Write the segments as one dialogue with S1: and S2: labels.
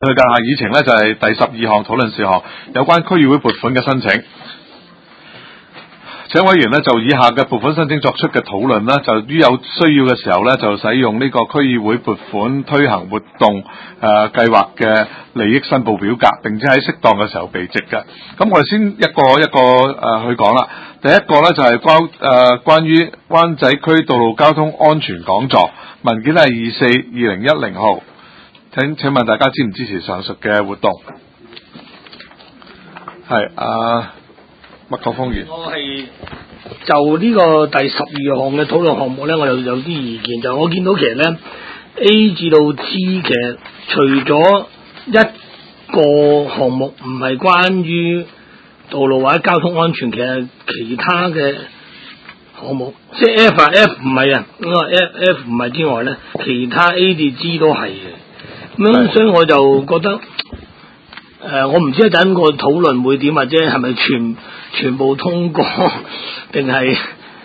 S1: 佢嘅下議程咧就係第12項討論事項，有關區議會撥款嘅申請。請委員咧就以下嘅撥款申請作出嘅討論啦，就於有需要嘅時候咧就使用呢個區議會撥款推行活動計劃嘅利益申報表格，並且喺適當嘅時候備積嘅。咁我哋先一個去講啦。第一個咧就係關於灣仔區道路交通安全講座，文件係24/2010號。請問大家支唔支持上述嘅活動？係麥國鋒議員，
S2: 我係就呢個第12項嘅討論項目咧，我有啲意見。就我見到其實咧 A 至到 G 其實除咗一個項目唔係關於道路或者交通安全，其實其他嘅項目，即係 F 唔係啊，因為 F 唔係之外咧，其他 A 至 G 都係嘅。咁樣所以我就覺得。我唔知一陣個討論會點，或者係咪全部通過，定係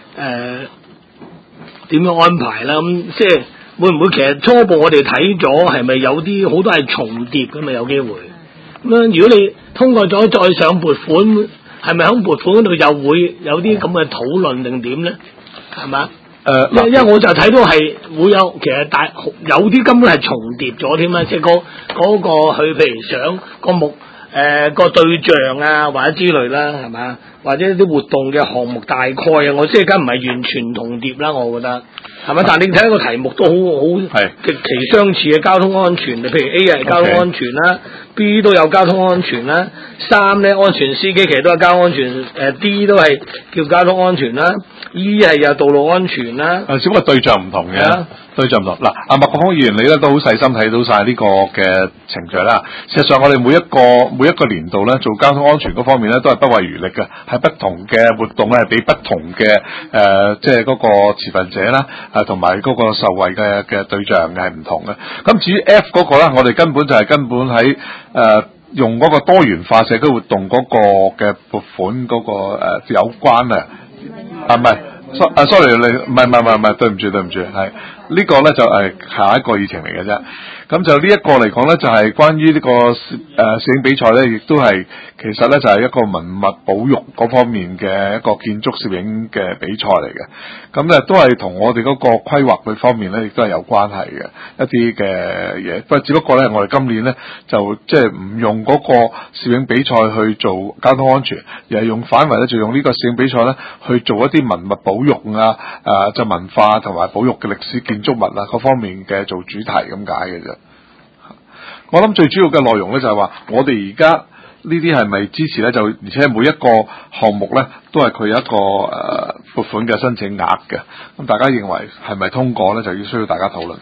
S2: 點樣安排啦？咁即係會唔會其實初步我哋睇咗係咪有啲好多係重疊㗎嘛？有機會咁樣，如果你通過咗再上撥款，係咪喺撥款嗰度又會有啲咁嘅討論定點咧？係嘛？因為我就睇到係會有，其實有啲根本係重疊咗添啦，即係嗰個佢譬如想個個對象啊或者之類啦，係嘛？或者啲活動嘅項目大概啊，我即係梗唔係完全同疊啦，我覺得係咪？但係你睇個題目都好極其相似嘅交通安全，譬如 A 係交通安全啦。B 都有交通安全啦，3咧安全司機其實都係交通安全，D 都係叫交通安全啦，E 係有道路安全啦。
S1: 只不過對象唔同嘅，對象唔同。嗱，阿麥國鋒議員你咧都好細心睇到晒呢個嘅程序啦。事實上我哋每一個年度咧做交通安全嗰方面咧都係不遺餘力嘅，係不同嘅活動咧係俾不同嘅即係嗰個持份者啦，同埋嗰個受惠嘅對象係唔同嘅。咁至於 F 嗰個咧，我哋根本喺用嗰個多元化社區活動嗰個嘅撥款嗰個有關啊，唔係，sorry 你唔係，對唔住，係呢個咧就係下一個議程嚟嘅啫。咁就呢一個嚟講咧，就係關於呢個攝影比賽咧，亦都係其實咧就係一個文物保育嗰方面嘅一個建築攝影嘅比賽嚟嘅。咁咧都係同我哋嗰個規劃嗰方面咧，亦都係有關係嘅一啲嘅嘢。不過只不過咧，我哋今年咧就即係唔用嗰個攝影比賽去做交通安全，而係反為咧就用呢個攝影比賽咧去做一啲文物保育啊、就文化同埋保育嘅歷史建築物啊嗰方面嘅做主題咁解嘅啫。我諗最主要嘅內容咧就係話，我哋而家呢啲係咪支持咧？就而且每一個項目咧都係佢有一個撥款嘅申請額嘅。咁大家認為係咪通過咧？就要需要大家討論。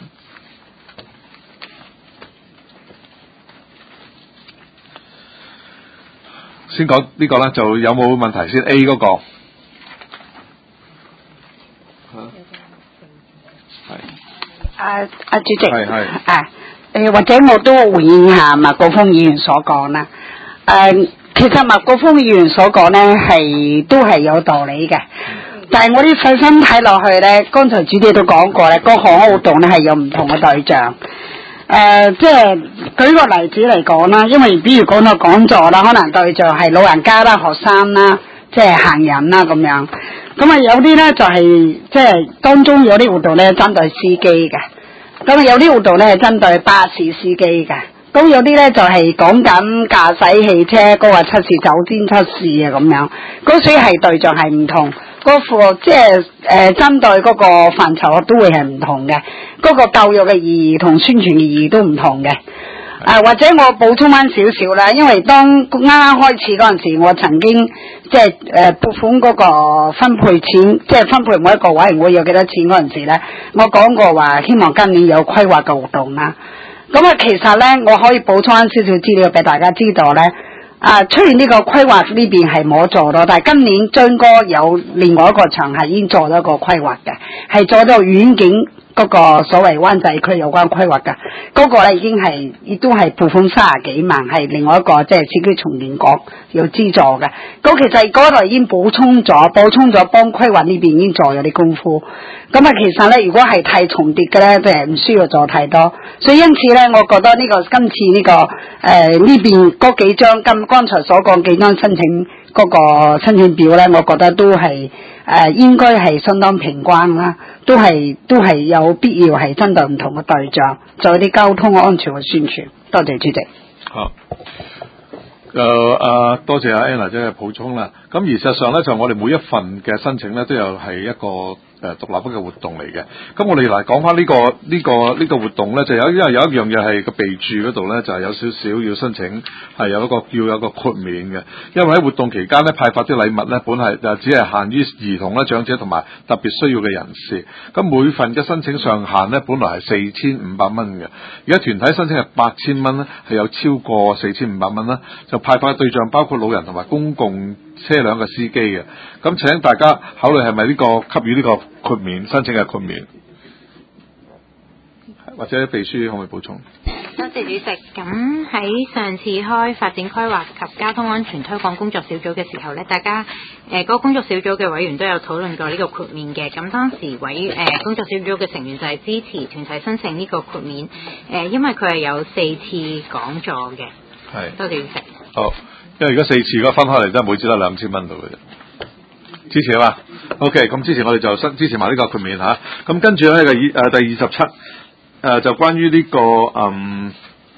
S1: 先講呢個咧，就有冇問題先 ？A 嗰個
S3: 係主席
S1: 係
S3: 或者我都回應下麥國鋒議員所講啦。其實麥國鋒議員所講咧都係有道理嘅，但係我啲細心睇落去咧，剛才主席都講過咧，各項活動咧係有唔同嘅對象。即係舉個例子嚟講啦，因為比如講到講座啦，可能對象係老人家啦、學生啦、即係行人啦咁樣。咁啊有啲咧就係即係當中有啲活動咧針對司機嘅。咁有啲活動咧係針對巴士司機嘅，咁有啲咧就係講緊駕駛汽車嗰個測試、酒精測試啊咁樣，嗰所以係對象係唔同，嗰個即係針對嗰個範疇都會係唔同嘅，嗰個教育嘅意義同宣傳嘅意義都唔同嘅。或者我補充翻少少啦，因為當啱啱開始嗰陣時，我曾經即係撥款嗰個分配錢，即係分配每一個委員會有幾多錢嗰陣時咧，我講過話希望今年有規劃嘅活動啦。咁啊，其實咧我可以補充翻少少資料俾大家知道咧。雖然呢個規劃呢邊係冇做到，但係今年將哥有另外一個場係已經做咗一個規劃嘅，係做到遠景嗰個所謂灣仔區有關規劃㗎，嗰、個咧亦都係撥款30幾萬，係另外一個即係市區重建局有資助嘅。咁其實嗰度已經補充咗幫規劃呢邊已經做咗啲功夫。咁啊，其實咧如果係太重疊嘅咧，就係唔需要做太多。所以因此咧，我覺得今次呢呢邊嗰幾張剛才所講幾張申請嗰個申請表咧，我覺得都係應該係相當平均啦，都係有必要係針對唔同嘅對象做一啲交通安全嘅宣傳。多謝主席。
S1: 好。多謝阿 Anna 姐嘅補充啦。咁而事實上咧，就我哋每一份嘅申請咧，都有係一個獨立嘅活動嚟嘅。咁我哋嚟講翻呢個活動咧，就因為有一樣嘢係個備註嗰度咧，就係有少少要申請係要有個豁免嘅。因為喺活動期間咧，派發啲禮物咧，本係就只係限於兒童啦、長者同埋特別需要嘅人士。咁每份嘅申請上限咧，本來係4500蚊嘅。而家團體申請係8000蚊咧，係有超過4500蚊啦。就派發嘅對象包括老人同埋公共車輛嘅司機嘅。咁請大家考慮係咪給予呢個豁免申請嘅豁免，或者秘書可唔可以補充？
S4: 多謝主席。咁喺上次開發展規劃及交通安全推廣工作小組嘅時候呢，大家嗰個工作小組嘅委員都有討論過呢個豁免嘅。咁當時工作小組嘅成員就係支持團體申請呢個豁免，因為佢係有4次講座嘅。係，多謝主席。
S1: 好，因為如果4次如果分開嚟，真係每次都係2000蚊度嘅啫。支持啊嘛 ，OK， 咁之前我哋就支持埋呢個豁免嚇。咁跟住咧第27就關於呢個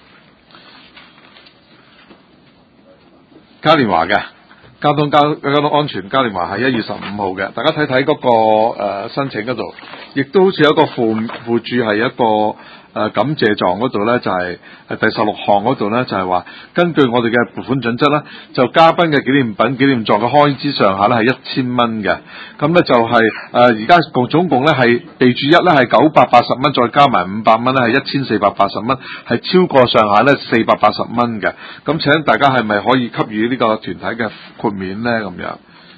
S1: 嘉年華嘅交通安全嘉年華係1月15號嘅。大家睇睇嗰個申請嗰度，亦都好似有一個附注係一個感謝狀嗰度咧，就係第16項嗰度咧，就係話根據我哋嘅撥款準則咧，就嘉賓嘅紀念品、紀念狀嘅開支上限咧係1000蚊嘅。咁咧就係而家總共咧係備注1咧係980蚊，再加埋500蚊咧係1480蚊，係超過上限咧480蚊嘅。咁請大家係咪可以給予呢個團體嘅豁免咧？咁樣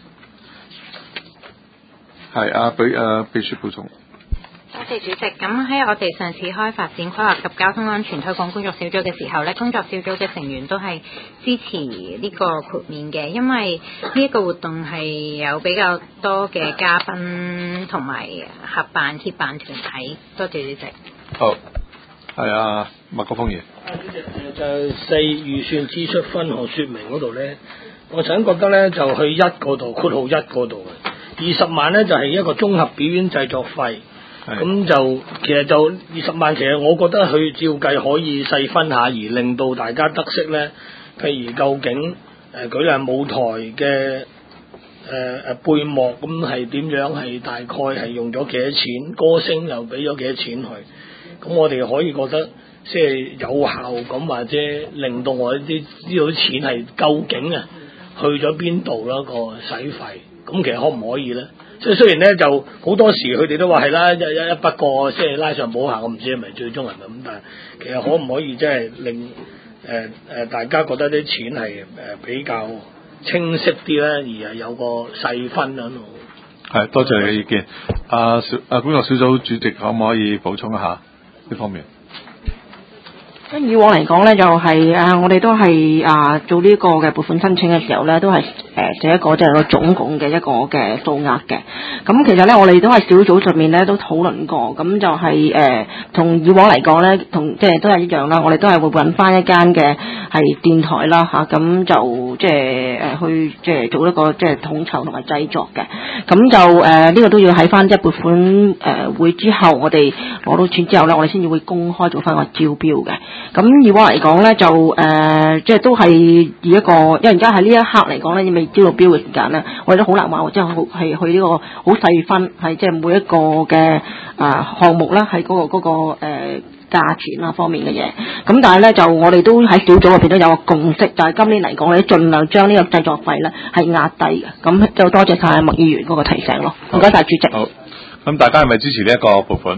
S1: 係秘書補充。
S4: 多謝主席。咁喺我哋上次開發展規劃及交通安全推廣工作小組嘅時候呢，工作小組嘅成員都係支持呢個豁免嘅，因為呢一個活動係有比較多嘅嘉賓同埋合辦協辦團體。多謝主席。
S1: 好，係麥國鋒議員。
S2: 主席就4預算支出分項說明嗰度呢，我想覺得呢，就去1嗰度括號1嗰度20萬呢，就係一個綜合表演製作費。咁其實就20萬，其實我覺得佢照計可以細分下，而令到大家得悉呢。譬如究竟舉例舞台嘅背幕咁係點樣，係大概係用咗幾多錢，歌星又俾咗幾多錢去，咁我哋可以覺得即係有效咁，或者令到我啲知道啲錢係究竟去咗邊度啦個使費，咁其實可唔可以呢？即係雖然咧，就好多時佢哋都話係啦，一筆過即係拉上補下，我唔知係咪最終係咪咁，但係其實可唔可以即係令大家覺得啲錢係比較清晰啲咧，而係有個細分喺度。係，
S1: 多謝你嘅意見。工作小組主席可唔可以補充一下呢方面？
S5: 以往嚟講咧，就係我哋都係做呢個嘅撥款申請嘅時候咧，都係這一個即係個總共嘅一個嘅數額嘅。咁其實咧，我哋都係小組上面咧都討論過，咁就係同以往嚟講咧，同即係都係一樣啦。我哋都係會揾翻一間嘅係電台啦嚇，咁就即係去即係做一個即係統籌同埋製作嘅。咁就呢個都要喺翻即係撥款會之後，我哋攞到錢之後咧，我哋先至會公開做翻個招標嘅。咁以往嚟講咧，就即係都係以一個，因為而家喺呢一刻嚟講咧，未招到標嘅時間咧，我哋都好難話，即係係去呢個好細分，係即係每一個嘅項目啦，係嗰個價錢啊方面嘅嘢。咁但係咧，就我哋都喺小組入邊都有個共識，就係今年嚟講咧，盡量將呢個製作費咧係壓低嘅。咁就多謝晒麥議員嗰個提醒咯。唔該晒主席。
S1: 好，咁大家係咪支持呢一個撥款？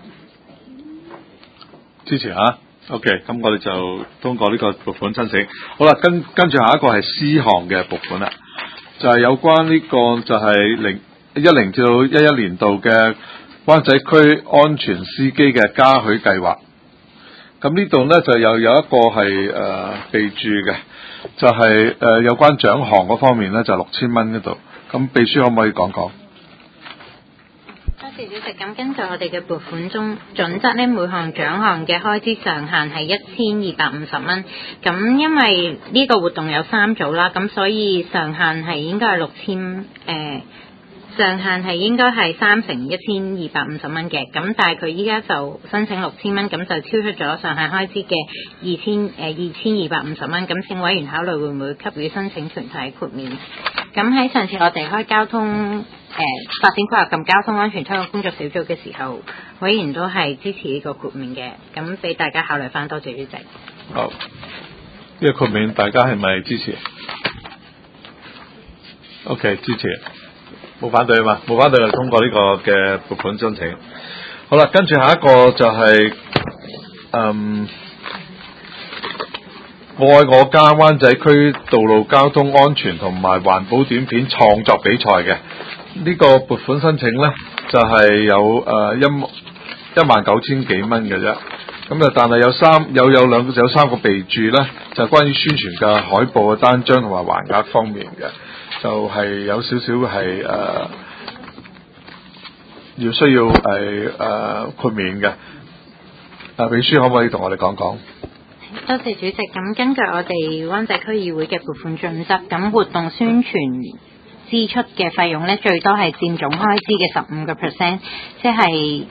S1: 支持嚇。OK， 咁我哋就通過呢個撥款申請。好啦，跟住下一個係C項嘅撥款啦，就係有關呢個就係2010至到11年度嘅灣仔區安全司機嘅嘉許計劃。咁呢度呢，就有一個係備注嘅，就係有關獎項嗰方面呢，就6000蚊嗰度。咁秘書可唔可以講講？
S4: 多謝主席。咁根據我哋嘅撥款準則呢，每項獎項嘅開支上限係1250蚊。咁因為呢個活動有3組啦，咁所以上限係應該係上限係應該係3乘1250蚊嘅。咁但係佢依家就申請6000蚊，咁就超出咗上限開支嘅2250蚊。咁請委員考慮會唔會給予申請團體豁免？咁喺上次我哋開交通發展規劃及交通安全推廣工作小組嘅時候，委員都係支持呢個豁免嘅，咁俾大家考慮翻。多謝主席。
S1: 好，呢個豁免大家係咪支持 ？OK， 支持，冇反對啊嘛，冇反對就通過呢個嘅撥款申請。好啦，跟住下一個就係我愛我家灣仔區道路交通安全同埋環保短片創作比賽嘅呢個撥款申請呢，就係有19000幾蚊嘅啫。咁但係有3個備注呢，就係關於宣傳嘅海報嘅單張同埋橫額方面嘅，就係有少少係需要豁免嘅。秘書可唔可以同我哋講講？
S4: 多謝主席。咁根據我哋灣仔區議會嘅撥款準則，咁活動宣傳支出嘅費用呢，最多係佔總開支嘅15%，即係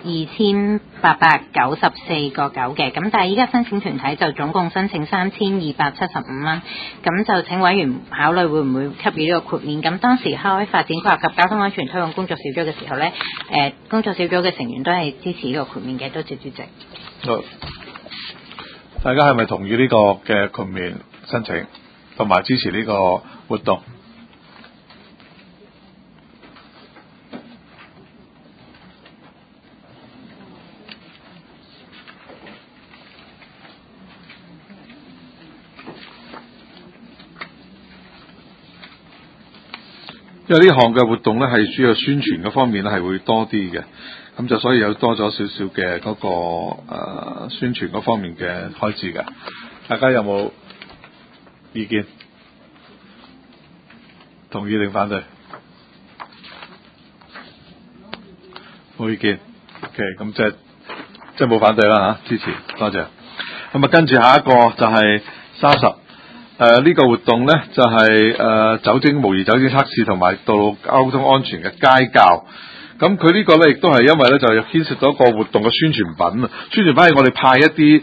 S4: 2894.9嘅。咁但係依家申請團體就總共申請3275蚊，咁就請委員考慮會唔會給予呢個豁免。咁當時開發展規劃及交通安全推廣工作小組嘅時候呢，工作小組嘅成員都係支持呢個豁免嘅。多謝主席。
S1: 好，大家係咪同意呢個嘅豁免申請，同埋支持呢個活動？因為呢項嘅活動咧係主要宣傳嗰方面咧係會多啲嘅，咁就所以有多咗少少嘅嗰個宣傳嗰方面嘅開支嘅。大家有冇意見？同意定反對？冇意見。OK， 咁即係冇反對啦嚇，支持，多謝。咁跟住下一個就係30。呢個活動呢，就係模擬酒精測試同埋道路交通安全嘅街教。咁佢呢個呢，亦都係因為呢，就牽涉到一個活動嘅宣傳品啊。宣傳品係我哋派一啲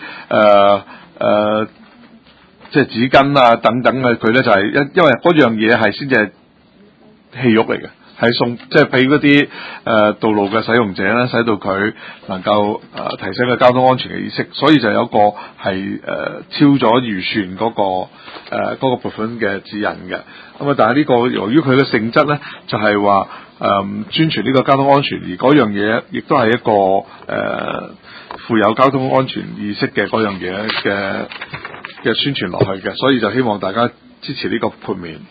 S1: 即係紙巾啊等等嘅，佢呢就係因為嗰樣嘢係先至係戲肉嚟嘅。係即係俾嗰啲道路嘅使用者咧，使到佢能夠提升個交通安全嘅意識，所以就有一個係超咗預算嗰個撥款嘅指引嘅。咁但係呢個由於佢嘅性質咧，就係話宣傳呢個交通安全，而嗰樣嘢亦都係一個富有交通安全意識嘅嗰樣嘢嘅宣傳落去嘅，所以就希望大家支持呢個豁免。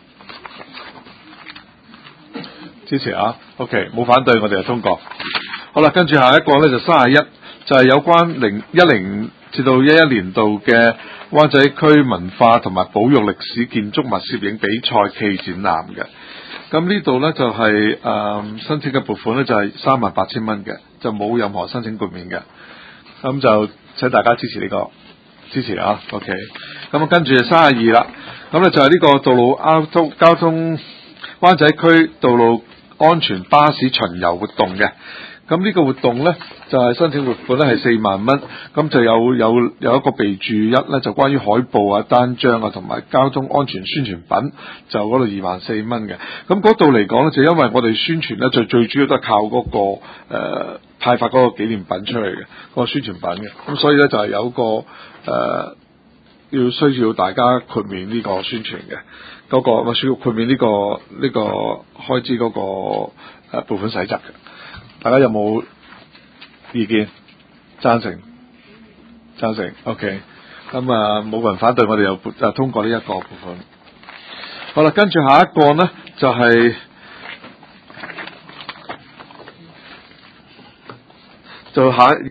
S1: 支持啊 ，OK， 冇反對，我哋就通過。好啦，跟住下一個呢就31，就係有關2010至到11年度嘅灣仔區文化同埋保育歷史建築物攝影比賽暨展覽嘅。咁呢度呢就係申請嘅撥款呢就係38000蚊嘅，就冇任何申請豁免嘅。咁就請大家支持呢個，支持啊 ，OK。咁跟住32啦，咁呢就係呢個道路交通灣仔區道路安全巴士巡遊活動嘅。咁呢個活動呢，就係申請撥款呢係4萬蚊，咁就有一個備注1呢，就關於海報啊、單張啊同埋交通安全宣傳品，就嗰度24000蚊嘅。咁嗰度嚟講呢，就因為我哋宣傳呢，最主要都係靠嗰個派發嗰個紀念品出嚟嘅嗰個宣傳品嘅，咁所以呢，就係有個需要大家豁免呢個宣傳嘅嗰個需要豁免呢個開支嗰個撥款細則嘅。大家有冇意見？贊成 OK。咁冇人反對，我哋又通過呢一個撥款。好啦，跟住下一個呢，就係
S6: 就下